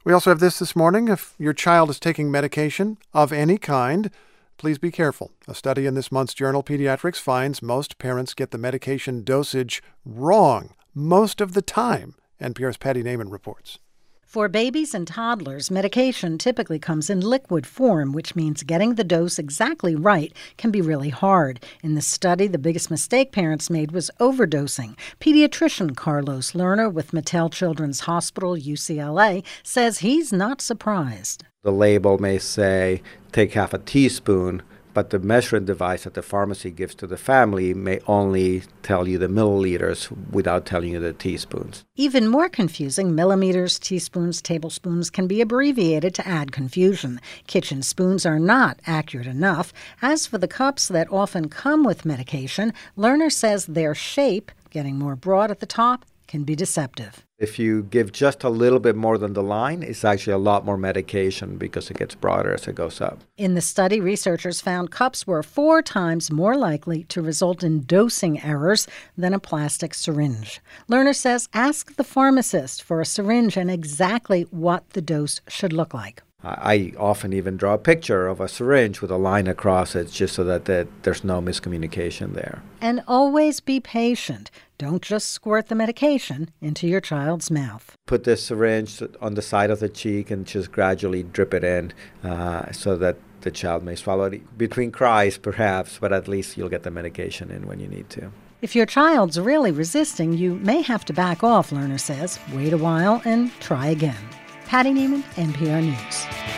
We also have this morning. If your child is taking medication of any kind, please be careful. A study in this month's journal, Pediatrics, finds most parents get the medication dosage wrong most of the time. NPR's Patty Naiman reports. For babies and toddlers, medication typically comes in liquid form, which means getting the dose exactly right can be really hard. In the study, the biggest mistake parents made was overdosing. Pediatrician Carlos Lerner with Mattel Children's Hospital, UCLA, says he's not surprised. The label may say, take half a teaspoon, but the measuring device that the pharmacy gives to the family may only tell you the milliliters without telling you the teaspoons. Even more confusing, millimeters, teaspoons, tablespoons can be abbreviated to add confusion. Kitchen spoons are not accurate enough. As for the cups that often come with medication, Lerner says their shape, getting more broad at the top, can be deceptive. If you give just a little bit more than the line, it's actually a lot more medication because it gets broader as it goes up. In the study, researchers found cups were 4 times more likely to result in dosing errors than a plastic syringe. Lerner says ask the pharmacist for a syringe and exactly what the dose should look like. I often even draw a picture of a syringe with a line across it just so that there's no miscommunication there. And always be patient. Don't just squirt the medication into your child's mouth. Put the syringe on the side of the cheek and just gradually drip it in so that the child may swallow it between cries, perhaps, but at least you'll get the medication in when you need to. If your child's really resisting, you may have to back off, Lerner says. Wait a while and try again. Patty Naiman, NPR News.